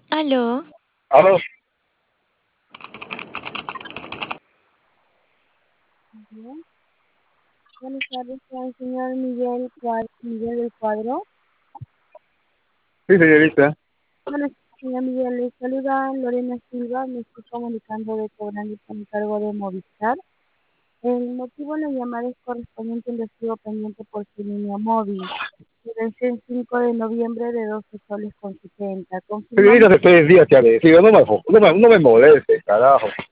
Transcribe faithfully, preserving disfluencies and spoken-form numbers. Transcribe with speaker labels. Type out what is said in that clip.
Speaker 1: Aló,
Speaker 2: Aló,
Speaker 3: Bien. Buenas tardes, con el señor Miguel, Cuad- Miguel del Cuadro.
Speaker 2: sí, señorita.
Speaker 3: Bueno, señor Miguel, le saluda Lorena Silva, me estoy comunicando de cobrando con cargo de Movistar. El motivo de la llamada es correspondiente al recibo pendiente por su línea móvil. Se vence el cinco de noviembre de doce soles con setenta.
Speaker 2: Señorita,
Speaker 3: Confirmamos.
Speaker 2: hace tres días que ha decidido, no me, jo- no me, no me moleste, carajo.